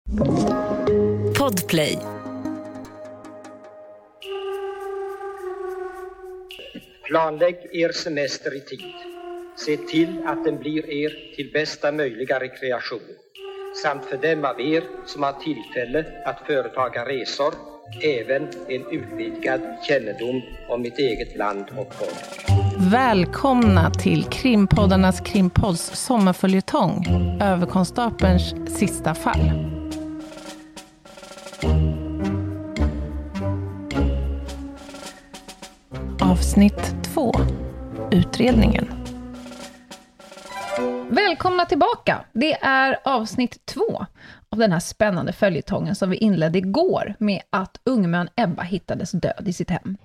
Podplay. Planlägg er semester i tid. Se till att den blir er till bästa möjliga rekreation. Samt för dem av er som har tillfälle att företaga resor, även en utvidgad kännedom om mitt eget land och folk. Välkomna till Krimpoddarnas Krimpods sommarföljetong, Överkonstapelns sista fall. Avsnitt 2. Utredningen. Välkomna tillbaka. Det är avsnitt 2 av den här spännande följetongen som vi inledde igår med att ungmön Ebba hittades död i sitt hem.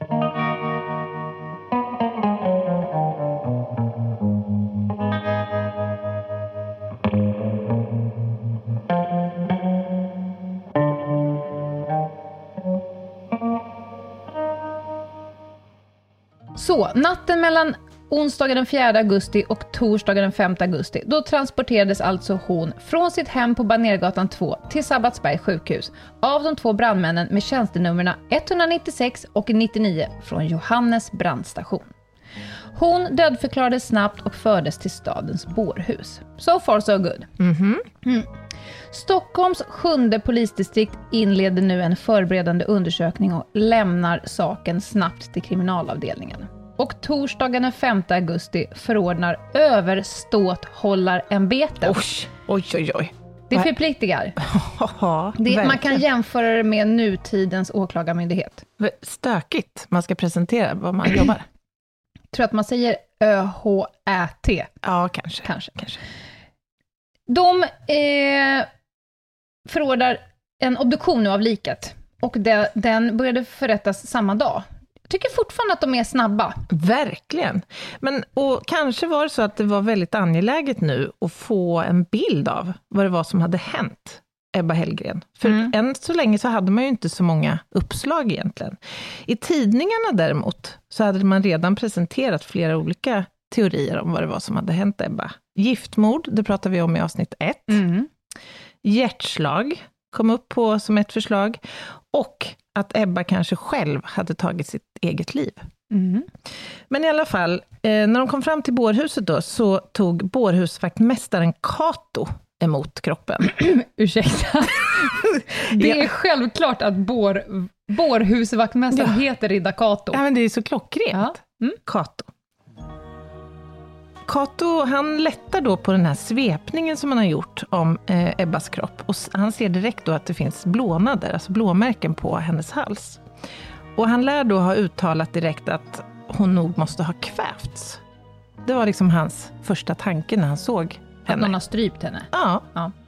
Så, natten mellan onsdagen den 4 augusti och torsdagen den 5 augusti, då transporterades alltså hon från sitt hem på Banergatan 2 till Sabbatsbergs sjukhus av de 2 brandmännen med tjänstenummerna 196 och 99 från Johannes brandstation. Hon dödförklarades snabbt och fördes till stadens bårhus. So far so good. Stockholms 7:e polisdistrikt inleder nu en förberedande undersökning och lämnar saken snabbt till kriminalavdelningen. Och torsdagen den 5 augusti förordnar överståthållarämbetet. Oj. Det förpliktigar. Man kan jämföra det med nutidens åklagarmyndighet. Stökigt man ska presentera vad man jobbar. Jag tror att man säger ÖHÄT. Ja, kanske. De förordar en obduktion nu av liket. Och den började förrättas samma dag. Jag tycker fortfarande att de är snabba. Verkligen. Och kanske var det så att det var väldigt angeläget nu att få en bild av vad det var som hade hänt Ebba Hellgren. För än så länge så hade man ju inte så många uppslag egentligen. I tidningarna däremot så hade man redan presenterat flera olika teorier om vad det var som hade hänt Ebba. Giftmord, det pratar vi om i avsnitt 1. Hjärtslag kom upp på som ett förslag. Och att Ebba kanske själv hade tagit sitt eget liv. Men i alla fall, när de kom fram till bårhuset då, så tog bårhusvaktmästaren Kato emot kroppen. Ursäkta. Det är självklart att bårhusvaktmästaren heter Ridda Kato. Ja, men det är så klockrent. Kato, han lättar då på den här svepningen som han har gjort om Ebbas kropp. Och han ser direkt då att det finns blånader, alltså blåmärken på hennes hals. Och han lär då ha uttalat direkt att hon nog måste ha kvävts. Det var liksom hans första tanke när han såg henne. Att någon har strypt henne? Ja.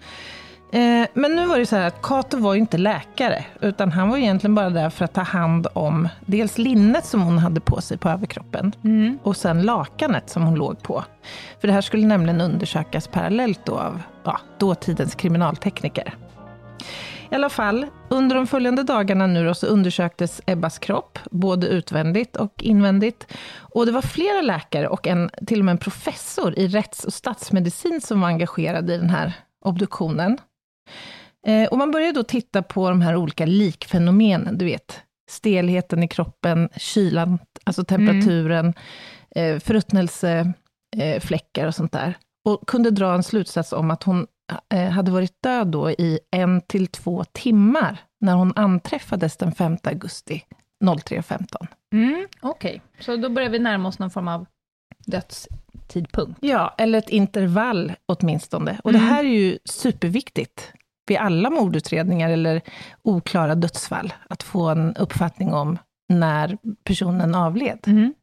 Men nu var det så här att Kato var ju inte läkare, utan han var egentligen bara där för att ta hand om dels linnet som hon hade på sig på överkroppen och sen lakanet som hon låg på. För det här skulle nämligen undersökas parallellt då av dåtidens kriminaltekniker. I alla fall, under de följande dagarna nu då så undersöktes Ebbas kropp, både utvändigt och invändigt. Och det var flera läkare och till och med en professor i rätts- och statsmedicin som var engagerad i den här obduktionen. Och man började då titta på de här olika likfenomenen, du vet. Stelheten i kroppen, kylan, alltså temperaturen, förruttnelsefläckar och sånt där. Och kunde dra en slutsats om att hon hade varit död då i 1 till 2 timmar när hon anträffades den 5 augusti 03.15. Okej. Så då börjar vi närma oss någon form av dödstidpunkt. Ja, eller ett intervall åtminstone. Och det här är ju superviktigt vid alla mordutredningar eller oklara dödsfall. Att få en uppfattning om när personen avled.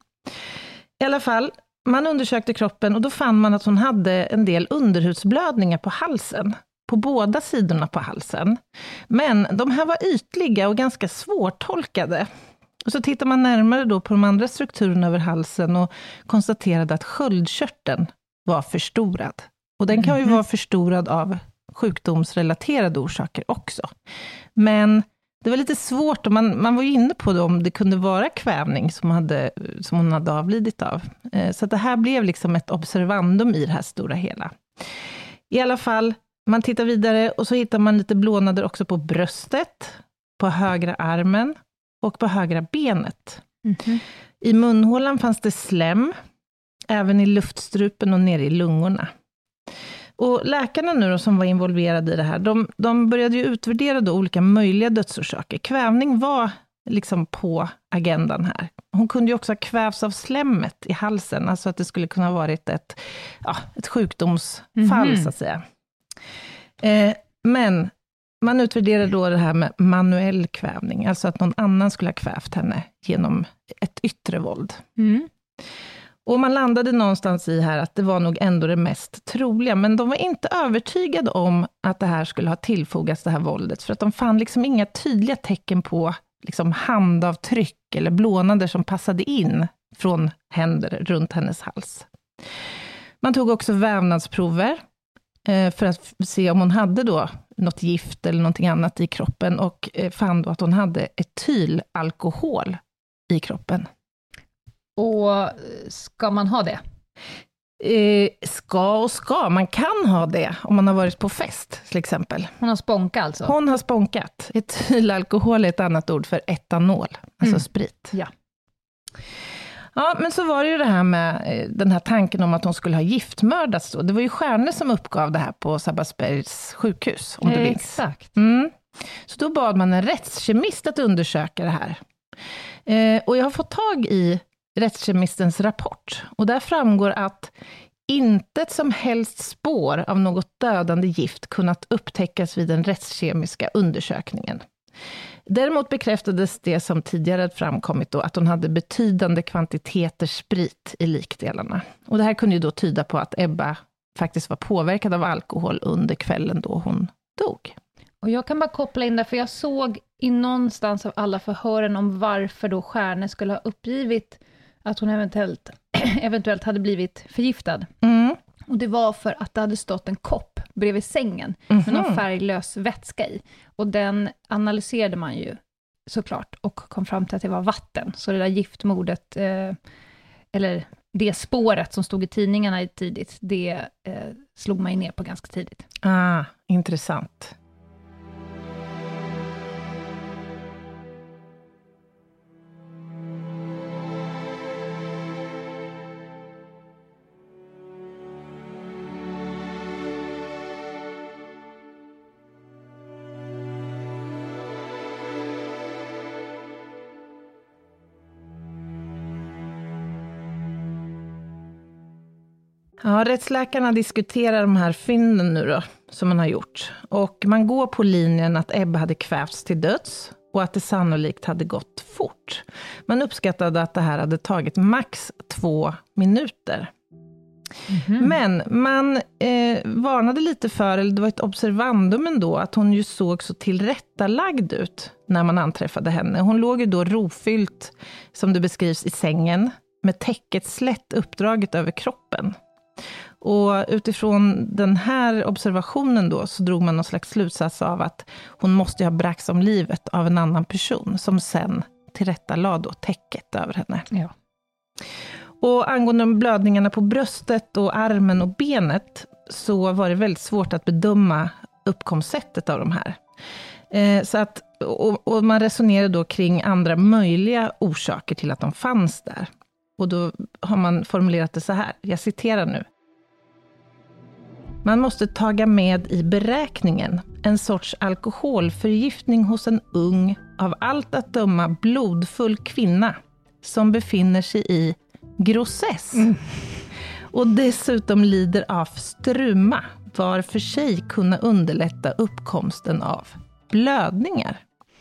I alla fall, man undersökte kroppen och då fann man att hon hade en del underhudsblödningar på halsen. På båda sidorna på halsen. Men de här var ytliga och ganska svårtolkade. Och så tittar man närmare då på de andra strukturerna över halsen och konstaterade att sköldkörteln var förstorad. Och den kan ju vara förstorad av sjukdomsrelaterade orsaker också. Men det var lite svårt och man var ju inne på det om det kunde vara kvävning som hon hade avlidit av. Så att det här blev liksom ett observandum i det här stora hela. I alla fall, man tittar vidare och så hittar man lite blånader också på bröstet, på högra armen och på högra benet. Mhm. I munhålan fanns det slem, även i luftstrupen och nere i lungorna. Och läkarna nu då, som var involverade i det här, de började ju utvärdera då olika möjliga dödsorsaker. Kvävning var liksom på agendan här. Hon kunde ju också ha kvävs av slemmet i halsen, alltså att det skulle kunna ha varit ett sjukdomsfall så att säga. Men man utvärderade då det här med manuell kvävning, alltså att någon annan skulle ha kvävt henne genom ett yttre våld. Mm. Och man landade någonstans i här att det var nog ändå det mest troliga, men de var inte övertygade om att det här skulle ha tillfogats det här våldet, för att de fann liksom inga tydliga tecken på liksom handavtryck eller blånader som passade in från händer runt hennes hals. Man tog också vävnadsprover för att se om hon hade då något gift eller någonting annat i kroppen, och fann då att hon hade etylalkohol i kroppen. Och ska man ha det? Man kan ha det om man har varit på fest till exempel. Hon har spånkat alltså? Hon har spånkat. Etylalkohol är ett annat ord för etanol, alltså sprit. Ja. Ja, men så var det ju det här med den här tanken om att hon skulle ha giftmördats då. Det var ju Stjärne som uppgav det här på Sabbatsbergs sjukhus, om du minns. Exakt. Så då bad man en rättskemist att undersöka det här. Och jag har fått tag i rättskemistens rapport. Och där framgår att inte ett som helst spår av något dödande gift kunnat upptäckas vid den rättskemiska undersökningen. Däremot bekräftades det som tidigare hade framkommit då, att hon hade betydande kvantiteter sprit i likdelarna. Och det här kunde ju då tyda på att Ebba faktiskt var påverkad av alkohol under kvällen då hon dog. Och jag kan bara koppla in där, för jag såg i någonstans av alla förhören om varför då Stjärne skulle ha uppgivit att hon eventuellt hade blivit förgiftad. Och det var för att det hade stått en kopp bredvid sängen med någon färglös vätska i. Och den analyserade man ju såklart och kom fram till att det var vatten. Så det där giftmordet, eller det spåret som stod i tidningarna tidigt, det slog man ju ner på ganska tidigt. Intressant. Ja, rättsläkarna diskuterar de här fynden nu då, som man har gjort. Och man går på linjen att Ebba hade kvävts till döds och att det sannolikt hade gått fort. Man uppskattade att det här hade tagit max 2 minuter. Men man varnade lite för, eller det var ett observandum ändå, att hon ju såg så tillrättalagd ut när man anträffade henne. Hon låg ju då rofyllt, som det beskrivs, i sängen med täcket slätt uppdraget över kroppen. Och utifrån den här observationen då så drog man någon slags slutsats av att hon måste ha bragts om livet av en annan person som sen tillrättalade då täcket över henne. Ja. Och angående blödningarna på bröstet och armen och benet så var det väldigt svårt att bedöma uppkomstsättet av de här. Så att, och man resonerade då kring andra möjliga orsaker till att de fanns där. Och då har man formulerat det så här, jag citerar nu. Man måste taga med i beräkningen en sorts alkoholförgiftning hos en ung, av allt att döma blodfull kvinna som befinner sig i grossess. Och dessutom lider av struma, var för sig kunna underlätta uppkomsten av blödningar.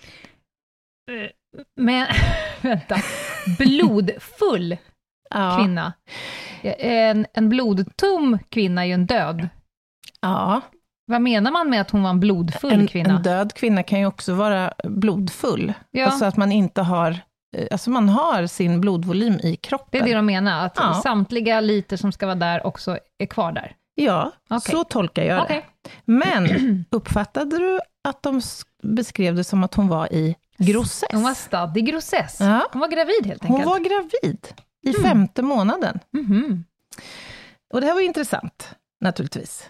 Men, vänta, blodfull kvinna. En blodtom kvinna är ju en död. Ja. Vad menar man med att hon var en blodfull kvinna? En död kvinna kan ju också vara blodfull. Ja. Alltså att man inte har, alltså man har sin blodvolym i kroppen. Det är det de menar, att samtliga liter som ska vara där också är kvar där. Ja, så tolkar jag det. Men uppfattade du att de beskrev det som att hon var i grossess? Hon var stadd i grossess. Ja. Hon var gravid helt enkelt. Hon var gravid i 5:e månaden. Och det här var intressant, naturligtvis.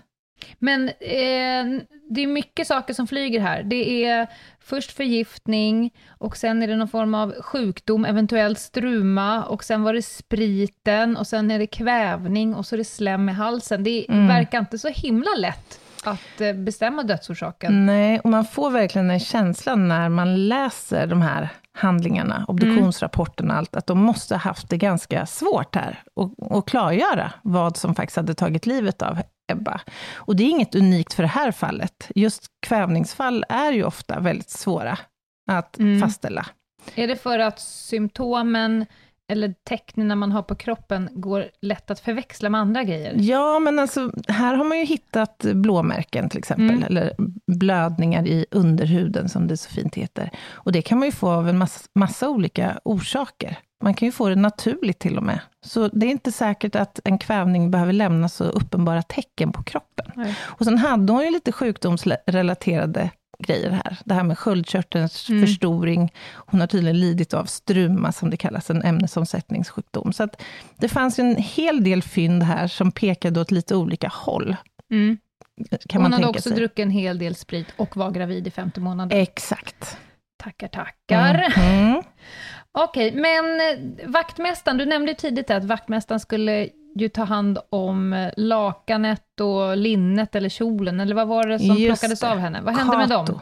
Men det är mycket saker som flyger här. Det är först förgiftning och sen är det någon form av sjukdom, eventuellt struma, och sen var det spriten och sen är det kvävning och så är det slem i halsen. Det verkar inte så himla lätt att bestämma dödsorsaken. Nej, och man får verkligen en känsla när man läser de här handlingarna, obduktionsrapporterna och allt, att de måste ha haft det ganska svårt här och klargöra vad som faktiskt hade tagit livet av Ebba. Och det är inget unikt för det här fallet. Just kvävningsfall är ju ofta väldigt svåra att fastställa. Är det för att symptomen eller tecknen man har på kroppen går lätt att förväxla med andra grejer? Ja, men alltså, här har man ju hittat blåmärken till exempel, eller blödningar i underhuden som det så fint heter. Och det kan man ju få av en massa olika orsaker. Man kan ju få det naturligt till och med. Så det är inte säkert att en kvävning behöver lämna så uppenbara tecken på kroppen. Nej. Och sen hade hon ju lite sjukdomsrelaterade grejer här. Det här med sköldkörtelns förstoring. Hon har tydligen lidit av struma, som det kallas, en ämnesomsättningssjukdom. Så att det fanns en hel del fynd här som pekade åt lite olika håll. Kan hon man hade också druckit en hel del sprit och var gravid i 5:e månaden. Exakt. Tackar. Okej, men vaktmästaren, du nämnde tidigt att vaktmästaren skulle ju ta hand om lakanet och linnet eller kjolen, eller vad var det som plockades av henne? Vad hände med dem?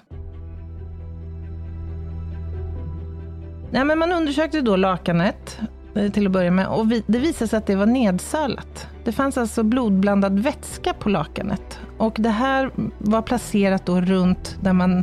Nej, men man undersökte då lakanet till att börja med, och det visade sig att det var nedsölat. Det fanns alltså blodblandad vätska på lakanet, och det här var placerat då runt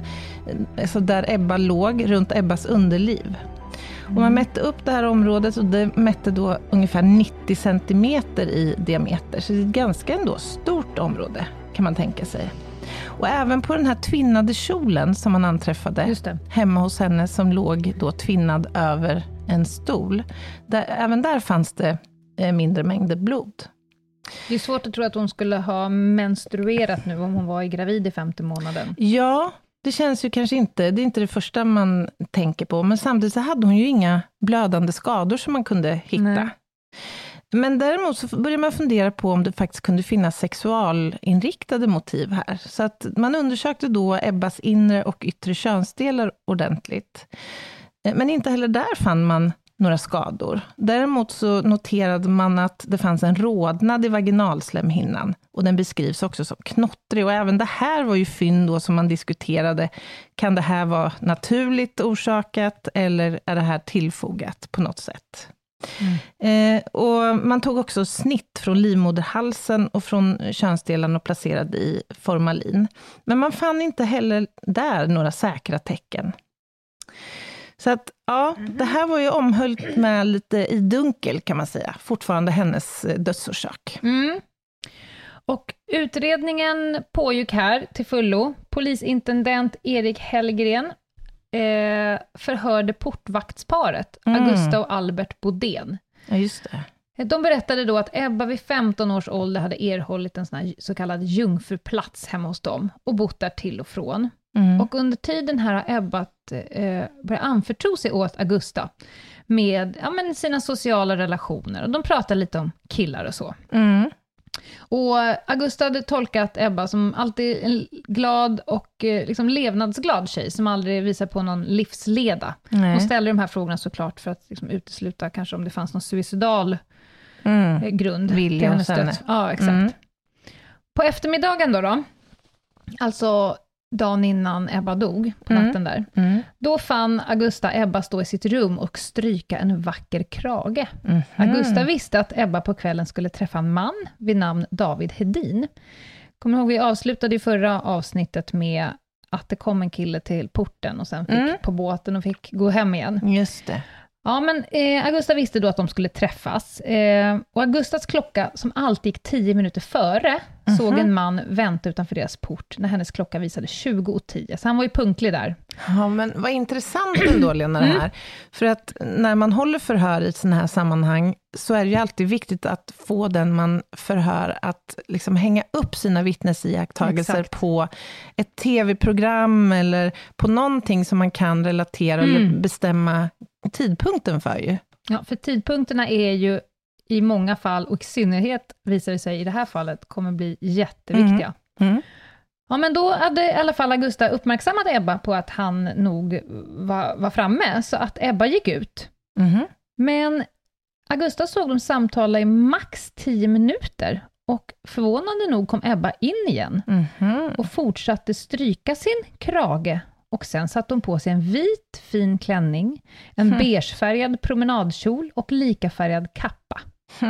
där Ebba låg, runt Ebbas underliv. Och man mätte upp det här området, och det mätte då ungefär 90 centimeter i diameter. Så det är ett ganska ändå stort område, kan man tänka sig. Och även på den här tvinnade kjolen som man anträffade hemma hos henne, som låg då tvinnad över en stol. Även där fanns det mindre mängder blod. Det är svårt att tro att hon skulle ha menstruerat nu om hon var gravid i 5:e månaden. Ja, det känns ju kanske inte, det är inte det första man tänker på. Men samtidigt så hade hon ju inga blödande skador som man kunde hitta. Nej. Men däremot så börjar man fundera på om det faktiskt kunde finnas sexualinriktade motiv här. Så att man undersökte då Ebbas inre och yttre könsdelar ordentligt. Men inte heller där fann man några skador. Däremot så noterade man att det fanns en rodnad i vaginalslemhinnan, och den beskrivs också som knottrig, och även det här var ju fynd då som man diskuterade. Kan det här vara naturligt orsakat, eller är det här tillfogat på något sätt? Och man tog också snitt från livmoderhalsen och från könsdelarna och placerade i formalin. Men man fann inte heller där några säkra tecken. Så att, ja, det här var ju omhöllt med lite i dunkel, kan man säga. Fortfarande hennes dödsorsak. Och utredningen pågick här till fullo. Polisintendent Erik Hellgren förhörde portvaktsparet, Augusta och Albert Bodén. Ja, just det. De berättade då att Ebba vid 15 års ålder hade erhållit en sån här så kallad jungfruplats hemma hos dem och bott där till och från. Och under tiden här har Ebba börjat anförtro sig åt Augusta med sina sociala relationer. Och de pratar lite om killar och så. Och Augusta hade tolkat Ebba som alltid en glad och liksom levnadsglad tjej som aldrig visar på någon livsleda. Hon ställer de här frågorna såklart för att liksom utesluta kanske om det fanns någon suicidal grund till hennes död. Ja, exakt. På eftermiddagen då, alltså dagen innan Ebba dog på natten där. Då fann Augusta Ebba stå i sitt rum och stryka en vacker krage. Augusta visste att Ebba på kvällen skulle träffa en man vid namn David Hedin. Kommer ihåg, vi avslutade i förra avsnittet med att det kom en kille till porten och sen fick på båten och fick gå hem igen. Just det. Ja, men Augusta visste då att de skulle träffas. Och Augustas klocka, som alltid gick 10 minuter före, såg en man vänta utanför deras port när hennes klocka visade 20:10. Så han var ju punktlig där. Ja, men vad intressant ändå, Lena, det här. För att när man håller förhör i sådana här sammanhang så är det ju alltid viktigt att få den man förhör att liksom hänga upp sina vittnesiakttagelser på ett tv-program eller på någonting som man kan relatera eller bestämma tidpunkten för ju. Ja, för tidpunkterna är ju i många fall, och i synnerhet visar det sig i det här fallet, kommer bli jätteviktiga. Ja, men då hade i alla fall Augusta uppmärksammat Ebba på att han nog var framme, så att Ebba gick ut. Men Augusta såg dem samtala i max 10 minuter, och förvånande nog kom Ebba in igen och fortsatte stryka sin krage, och sen satte hon på sig en vit fin klänning, en beigefärgad promenadkjol och likafärgad kappa.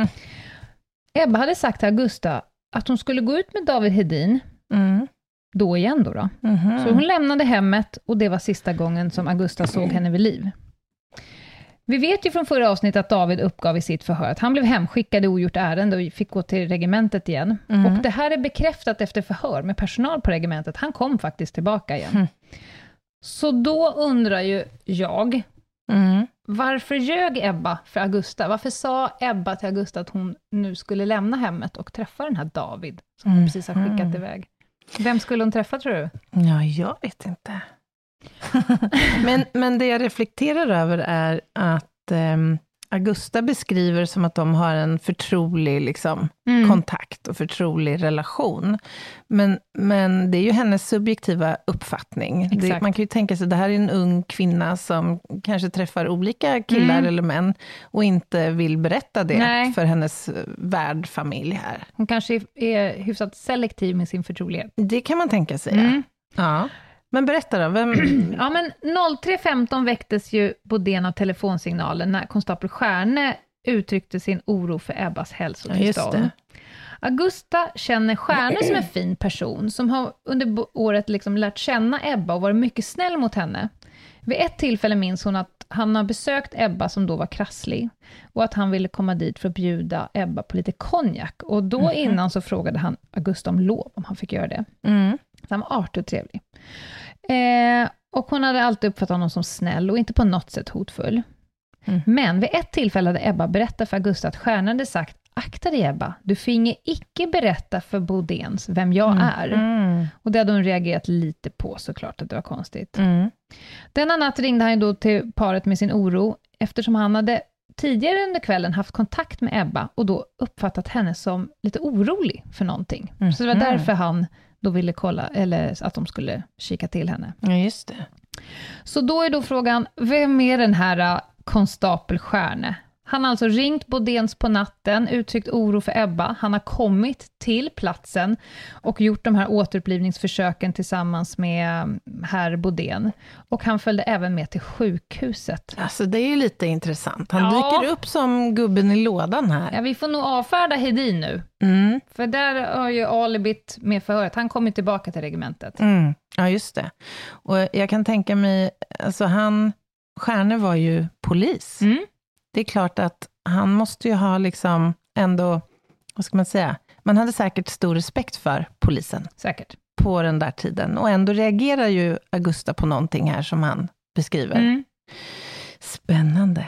Ebba hade sagt till Augusta att hon skulle gå ut med David Hedin då igen då. Så hon lämnade hemmet, och det var sista gången som Augusta såg henne vid liv. Vi vet ju från förra avsnittet att David uppgav i sitt förhör att han blev hemskickad i ogjort ärende och fick gå till regementet igen. Och det här är bekräftat efter förhör med personal på regementet. Han kom faktiskt tillbaka igen. Så då undrar ju jag, varför ljög Ebba för Augusta? Varför sa Ebba till Augusta att hon nu skulle lämna hemmet och träffa den här David som hon precis har skickat iväg? Vem skulle hon träffa, tror du? Ja, jag vet inte. men det jag reflekterar över är att Augusta beskriver som att de har en förtrolig liksom, kontakt och förtrolig relation. Men det är ju hennes subjektiva uppfattning. Man kan ju tänka sig att det här är en ung kvinna som kanske träffar olika killar eller män och inte vill berätta det för hennes värdfamilj här. Hon kanske är hyfsat selektiv med sin förtrolighet. Det kan man tänka sig, ja. Men berätta då, vem... Ja, men 03.15 väcktes ju Bodén av telefonsignalen när konstapel Stjärne uttryckte sin oro för Ebbas hälsotillstånd. Augusta känner Stjärne som en fin person som har under året liksom lärt känna Ebba och varit mycket snäll mot henne. Vid ett tillfälle minns hon att han har besökt Ebba som då var krasslig och att han ville komma dit för att bjuda Ebba på lite konjak. Och då innan så frågade han Augusta om lov om han fick göra det. Så han var artig och trevlig. Och hon hade alltid uppfattat honom som snäll och inte på något sätt hotfull. Men vid ett tillfälle hade Ebba berättat för Augusta att Stjärnan hade sagt: akta dig Ebba, du finge icke berätta för Bodéns vem jag är. Och det hade hon reagerat lite på, såklart att det var konstigt. Denna natt ringde han då till paret med sin oro, eftersom han hade tidigare under kvällen haft kontakt med Ebba och då uppfattat henne som lite orolig för någonting. Så det var därför han då ville kolla, eller att de skulle kika till henne. Ja, just det. Så då är då frågan, vem är den här konstapel Stjärne? Han har alltså ringt Bodéns på natten, uttryckt oro för Ebba. Han har kommit till platsen och gjort de här återupplivningsförsöken tillsammans med herr Bodén. Och han följde även med till sjukhuset. Alltså det är ju lite intressant. Han dyker upp som gubben i lådan här. Ja, vi får nog avfärda Hedin nu. För där har ju alibit med förhöret. Han kommer tillbaka till regementet. Ja, just det. Och jag kan tänka mig, alltså Stjärne var ju polis. Det är klart att han måste ju ha liksom ändå, vad ska man säga, man hade säkert stor respekt för polisen. Säkert. På den där tiden. Och ändå reagerar ju Augusta på någonting här som han beskriver. Spännande.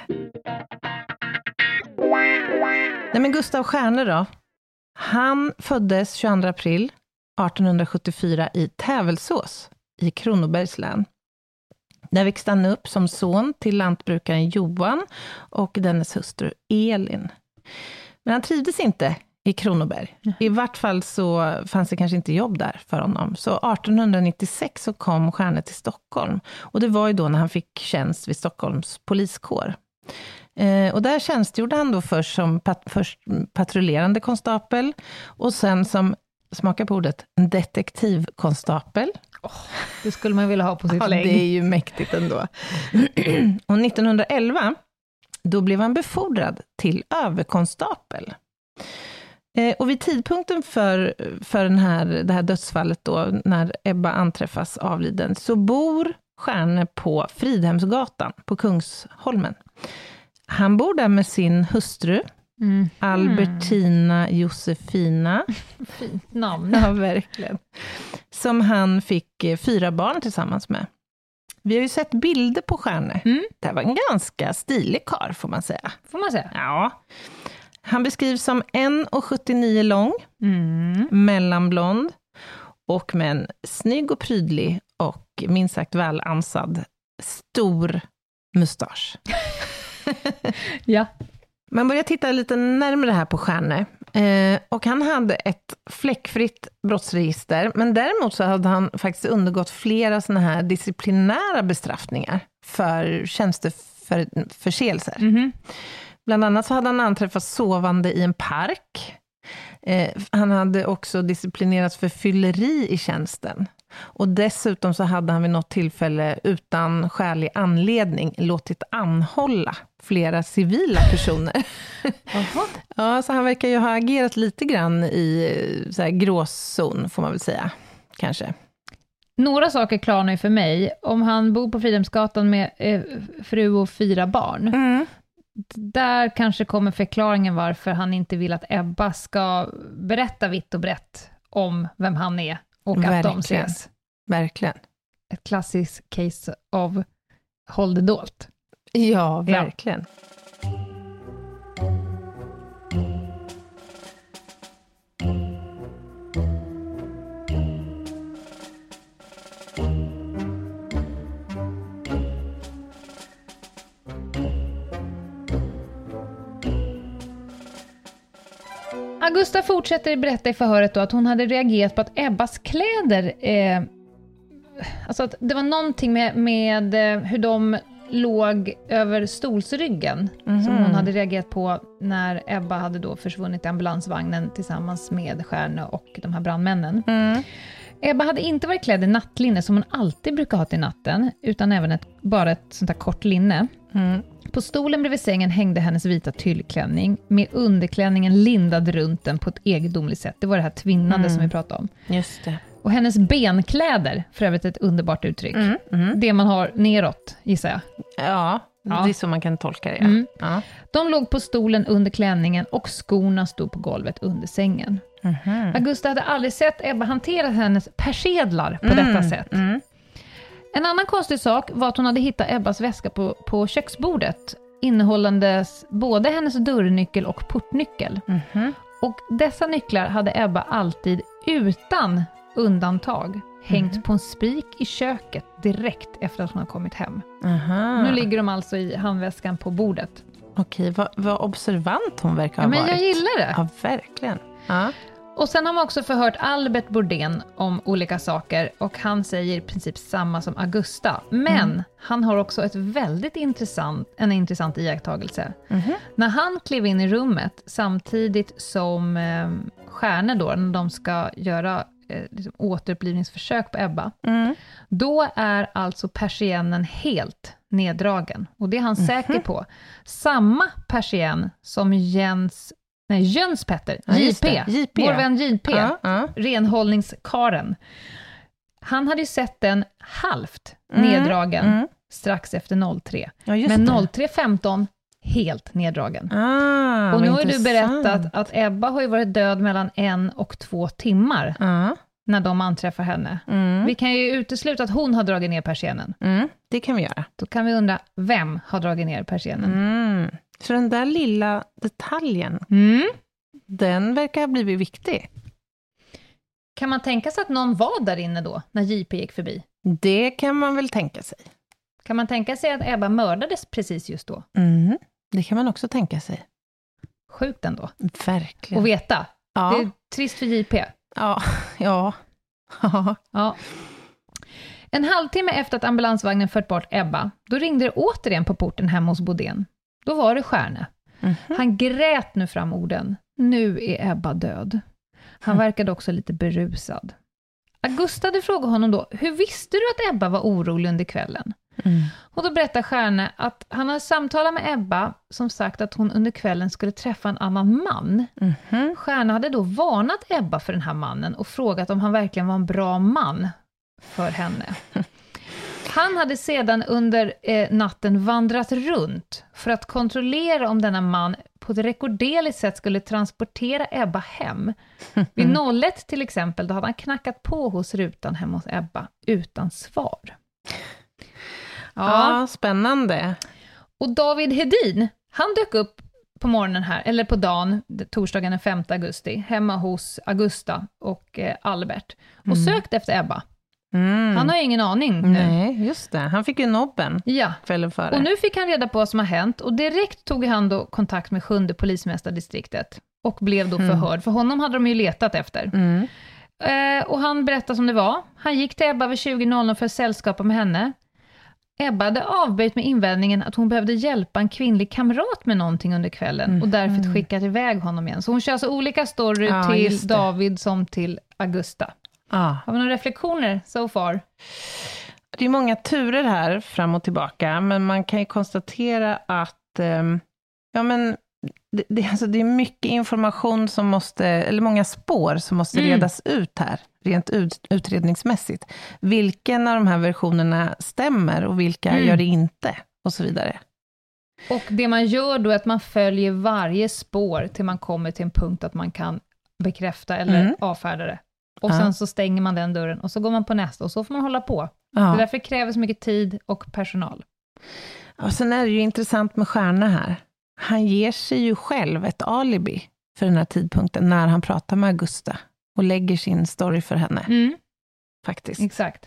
Nej, men Gustav Stjärne då? Han föddes 22 april 1874 i Tävelsås i Kronobergs län. Där växte han upp som son till lantbrukaren Johan och dennes hustru Elin. Men han trivdes inte i Kronoberg. I vart fall så fanns det kanske inte jobb där för honom. Så 1896 så kom Stjärne till Stockholm. Och det var ju då när han fick tjänst vid Stockholms poliskår. Och där tjänstgjorde han då först som patrullerande konstapel och sen som, smaka på ordet, en detektivkonstapel. Det skulle man vilja ha på sitt lägg. Det är ju mäktigt ändå. Och 1911 då blev han befordrad till överkonstapel. Och vid tidpunkten för det här dödsfallet då, när Ebba anträffas avliden, så bor Stjärne på Fridhemsgatan på Kungsholmen. Han bor där med sin hustru, Albertina Josefina. Fint namn. Ja, verkligen. Som han fick 4 barn tillsammans med. Vi har ju sett bilder på Stjärne. Det var en ganska stilig karl, får man säga. Får man säga? Ja. Han beskrivs som 1,79 lång, mellanblond och med en snygg och prydlig och minst sagt väl ansad stor mustasch. Ja. Man börjar titta lite närmare här på Stjärne. Och han hade ett fläckfritt brottsregister, men däremot så hade han faktiskt undergått flera såna här disciplinära bestraffningar för tjänsteförseelser. Mm-hmm. Bland annat så hade han anträffats sovande i en park. Han hade också disciplinerats för fylleri i tjänsten. Och dessutom så hade han vid något tillfälle utan skälig anledning låtit anhålla flera civila personer. Ja, så han verkar ju ha agerat lite grann i så här gråzon, får man väl säga, kanske. Några saker klarnar ju för mig. Om han bor på Fridhemsgatan med fru och 4 barn. Mm. Där kanske kommer förklaringen varför han inte vill att Ebba ska berätta vitt och brett om vem han är och att verkligen. De ses. Verkligen. Ett klassiskt case av håll det dolt. Ja, verkligen. Augusta fortsätter berätta i förhöret då att hon hade reagerat på att Ebbas kläder, alltså att det var någonting med hur de låg över stolsryggen som hon hade reagerat på när Ebba hade då försvunnit i ambulansvagnen tillsammans med Stjärne och de här brandmännen. Ebba hade inte varit klädd i nattlinne som hon alltid brukar ha till natten, utan även bara ett sånt här kort linne. På stolen bredvid sängen hängde hennes vita tyllklänning med underklänningen lindad runt den på ett egendomligt sätt. Det var det här tvinnande som vi pratade om. Just det. Och hennes benkläder, för övrigt ett underbart uttryck. Det man har neråt, gissar jag. Ja, det är så man kan tolka det. Ja. De låg på stolen under klänningen och skorna stod på golvet under sängen. Augusta hade aldrig sett Ebba hantera hennes persedlar på detta sätt. En annan konstig sak var att hon hade hittat Ebbas väska på köksbordet, innehållandes både hennes dörrnyckel och portnyckel. Och dessa nycklar hade Ebba alltid utan undantag hängt på en spik i köket direkt efter att hon har kommit hem. Nu ligger de alltså i handväskan på bordet. Okej, vad observant hon verkar ha varit. Men jag gillar det. Ja, verkligen. Ja. Och sen har man också förhört Albert Bordén om olika saker och han säger i princip samma som Augusta. Men han har också en intressant iakttagelse. När han klev in i rummet samtidigt som Stjärne då, när de ska göra återupplivningsförsök på Ebba, då är alltså persiennen helt neddragen. Och det är han säker på. Samma persien som Jöns Petter, JP, vår vän JP, renhållningskaren. Han hade ju sett den halvt neddragen strax efter 03. Men 03.15 helt neddragen. Och nu har du berättat att Ebba har ju varit död mellan 1 och 2 timmar när de anträffar henne. Vi kan ju utesluta att hon har dragit ner persiennen. Det kan vi göra. Då kan vi undra, vem har dragit ner persiennen? Så den där lilla detaljen, den verkar ha blivit viktig. Kan man tänka sig att någon var där inne då, när JP gick förbi? Det kan man väl tänka sig. Kan man tänka sig att Ebba mördades precis just då? Det kan man också tänka sig. Sjukt ändå. Verkligen. Och veta. Ja. Det är trist för JP. Ja. En halvtimme efter att ambulansvagnen fört bort Ebba, då ringde det återigen på porten hemma hos Bodén. Då var det Stjärne. Han grät nu fram orden. Nu är Ebba död. Han verkade också lite berusad. Augusta hade frågat honom då, hur visste du att Ebba var orolig under kvällen? Och då berättar Stjärne att han hade samtalat med Ebba som sagt att hon under kvällen skulle träffa en annan man. Stjärne hade då varnat Ebba för den här mannen och frågat om han verkligen var en bra man för henne. Han hade sedan under natten vandrat runt för att kontrollera om denna man på ett rekorderligt sätt skulle transportera Ebba hem. Vid 01 till exempel, då hade han knackat på hos rutan hemma hos Ebba utan svar. Ja, spännande. Och David Hedin, han dök upp på morgonen här, eller på dagen, torsdagen den 5 augusti, hemma hos Augusta och Albert och sökte efter Ebba. Han har ju ingen aning nu. Nej, just det. Han fick ju nobben kvällen före. Och nu fick han reda på vad som har hänt och direkt tog han då kontakt med 7:e polismästardistriktet. och blev då förhörd. För honom hade de ju letat efter. Och han berättade som det var. Han gick till Ebba vid 20.00 för att sällskapa med henne. Ebba hade avböjt med invändningen att hon behövde hjälpa en kvinnlig kamrat med någonting under kvällen och därför skickat iväg honom igen. Så hon kör alltså olika story till David som till Augusta. Har vi några reflektioner so far? Det är många turer här fram och tillbaka, men man kan ju konstatera att det är mycket information som måste, eller många spår som måste redas ut här, rent utredningsmässigt. Vilken av de här versionerna stämmer och vilka gör det inte, och så vidare. Och det man gör då är att man följer varje spår till man kommer till en punkt att man kan bekräfta eller avfärda det. Och sen så stänger man den dörren och så går man på nästa och så får man hålla på. Det är därför det kräver så mycket tid och personal. Och sen är det ju intressant med Stjärne här. Han ger sig ju själv ett alibi för den här tidpunkten när han pratar med Augusta och lägger sin story för henne. Faktiskt. Exakt.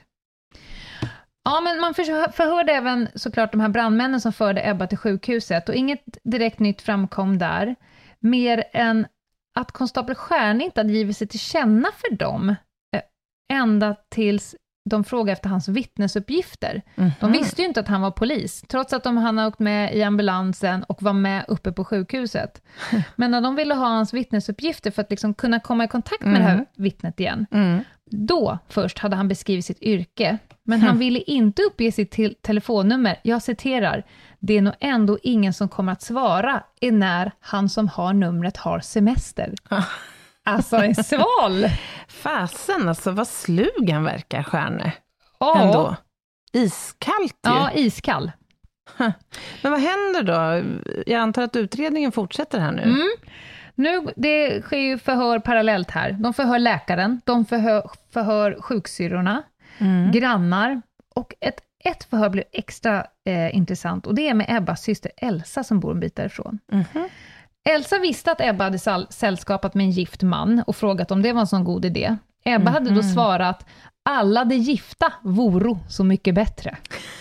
Ja, men man förhörde även såklart de här brandmännen som förde Ebba till sjukhuset och inget direkt nytt framkom där. Mer än att konstapel Stjärne inte hade givit sig till känna för dem ända tills de frågade efter hans vittnesuppgifter. De visste ju inte att han var polis, trots att han hade åkt med i ambulansen och var med uppe på sjukhuset. Men när de ville ha hans vittnesuppgifter för att liksom kunna komma i kontakt med det här vittnet igen, då först hade han beskrivit sitt yrke. Men han ville inte uppge sitt telefonnummer. Jag citerar: "Det är nog ändå ingen som kommer att svara är när han som har numret har semester." Alltså en sval. Fasen, alltså vad slug han verkar, Stjärne. Ändå. Iskallt ju. Ja, iskall. Men vad händer då? Jag antar att utredningen fortsätter här nu. Nu, det sker ju förhör parallellt här. De förhör läkaren, de förhör sjuksyrrorna, grannar. Och ett förhör blev extra intressant. Och det är med Ebbas syster Elsa som bor en bit därifrån. Elsa visste att Ebba hade sällskapat med en gift man och frågat om det var en sån god idé. Ebba hade då svarat: "Alla de gifta voro så mycket bättre."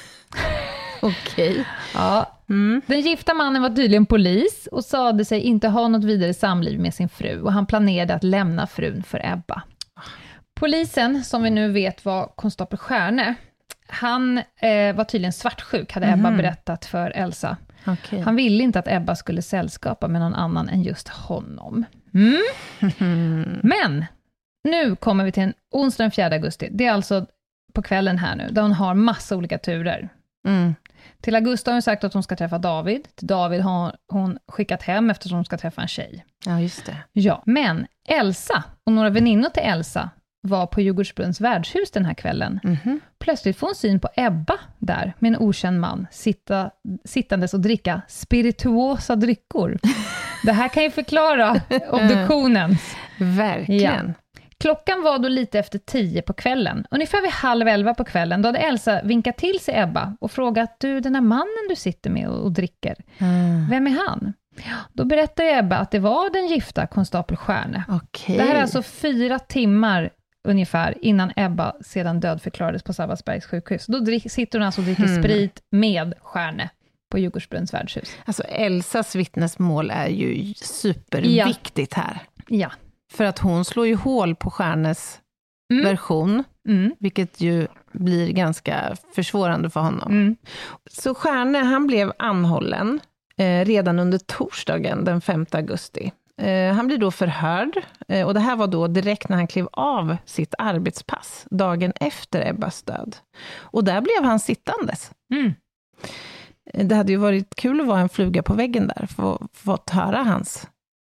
Okej. Ja. Den gifta mannen var tydligen polis och sade sig inte ha något vidare samliv med sin fru och han planerade att lämna frun för Ebba. Polisen, som vi nu vet var konstapel Stjärne, han var tydligen svartsjuk, hade Ebba berättat för Elsa. Okay. Han ville inte att Ebba skulle sällskapa med någon annan än just honom. Men nu kommer vi till en onsdag den 4 augusti. Det är alltså på kvällen här nu, där hon har massa olika turer. Till Augusta har hon sagt att hon ska träffa David. Till David har hon skickat hem eftersom hon ska träffa en tjej. Ja, just det. Ja, men Elsa och några väninnor till Elsa var på Djurgårdsbrunns värdshus den här kvällen. Plötsligt får hon syn på Ebba där med en okänd man sittandes och dricka spirituosa dryckor. Det här kan ju förklara obduktionen. Verkligen. Ja. Klockan var då lite efter 10 på kvällen. Ungefär vid 10:30 på kvällen. Då hade Elsa vinkat till sig Ebba och frågat: "Du, den här mannen du sitter med och dricker, vem är han?" Då berättade Ebba att det var den gifta konstapel Stjärne. Okay. Det här är alltså 4 timmar ungefär innan Ebba sedan dödförklarades på Sabbatsbergs sjukhus. Då sitter hon alltså och dricker sprit med Stjärne på Djurgårdsbrunns värdshus. Alltså Elsas vittnesmål är ju superviktigt här. Ja. För att hon slår ju hål på Stjärnes version, vilket ju blir ganska försvårande för honom. Så Stjärne, han blev anhållen redan under torsdagen den 5 augusti. Han blir då förhörd, och det här var då direkt när han klev av sitt arbetspass, dagen efter Ebbas död. Och där blev han sittandes. Det hade ju varit kul att vara en fluga på väggen där, för att få höra hans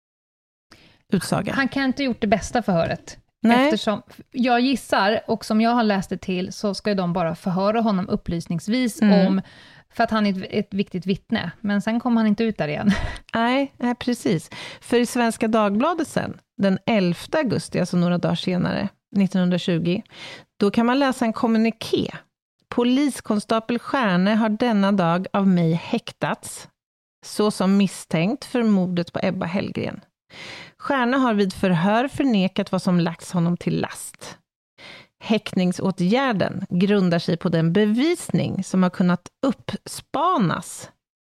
utsaga. Han kan inte gjort det bästa förhöret. Nej. Eftersom jag gissar, och som jag har läst det till, så ska de bara förhöra honom upplysningsvis om, för att han är ett viktigt vittne. Men sen kommer han inte ut där igen. Nej, precis. För i Svenska Dagbladet sen, den 11 augusti, alltså några dagar senare, 1920, då kan man läsa en kommuniké. Poliskonstapel Stjärne har denna dag av mig häktats, så som misstänkt för mordet på Ebba Hellgren. Stjärne har vid förhör förnekat vad som lagts honom till last. Häktningsåtgärden grundar sig på den bevisning som har kunnat uppspanas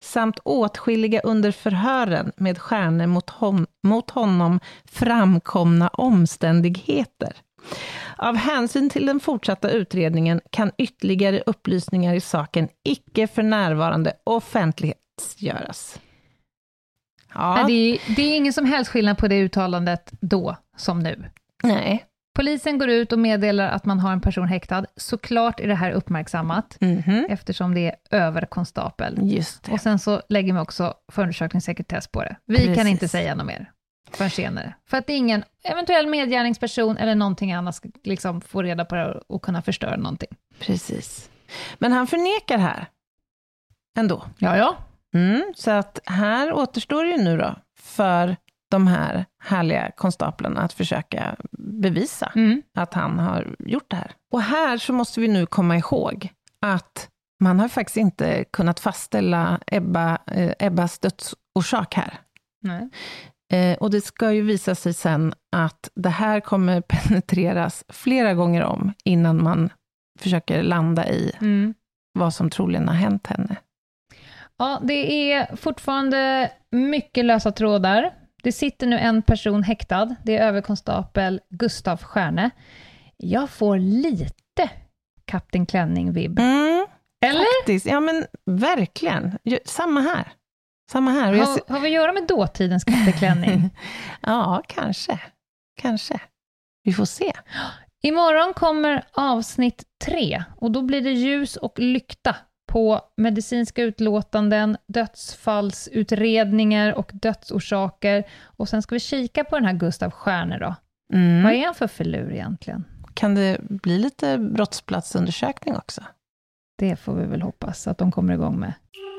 samt åtskilliga under förhören med Stjärne mot honom framkomna omständigheter. Av hänsyn till den fortsatta utredningen kan ytterligare upplysningar i saken icke för närvarande offentliggöras. Ja. Det är ingen som helst skillnad på det uttalandet då som nu. Nej. Polisen går ut och meddelar att man har en person häktad. Såklart är det här uppmärksammat eftersom det är överkonstapel. Just det. Och sen så lägger man också förundersökningssekretess på det. Vi kan inte säga något mer förrän senare. För att ingen eventuell medgärningsperson eller någonting annat ska liksom få reda på det och kunna förstöra någonting. Precis. Men han förnekar här ändå. Ja. Så att här återstår ju nu då för de här härliga konstaplarna att försöka bevisa att han har gjort det här. Och här så måste vi nu komma ihåg att man har faktiskt inte kunnat fastställa Ebbas dödsorsak här. Nej. Och det ska ju visa sig sen att det här kommer penetreras flera gånger om innan man försöker landa i vad som troligen har hänt henne. Ja, det är fortfarande mycket lösa trådar. Det sitter nu en person häktad. Det är överkonstapel Gustav Stjärne. Jag får lite Kapten Klänning-vibb. Eller? Faktiskt, ja men verkligen. Samma här. Har vi att göra med dåtidens Kapten Klänning? Ja, kanske. Vi får se. Imorgon kommer avsnitt 3 och då blir det ljus och lykta på medicinska utlåtanden, dödsfallsutredningar och dödsorsaker. Och sen ska vi kika på den här Gustav Stjärne då. Vad är han för förlur egentligen? Kan det bli lite brottsplatsundersökning också? Det får vi väl hoppas att de kommer igång med.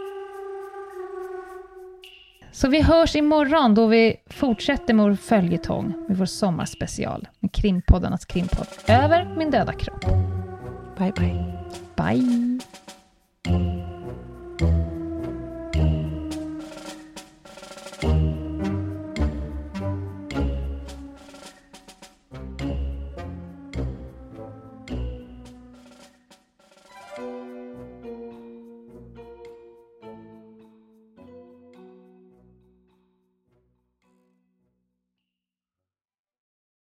Så vi hörs imorgon då vi fortsätter med vår följetong med vår sommarspecial med krimpoddarnas krimpodd Över min döda kropp. Bye bye. Bye.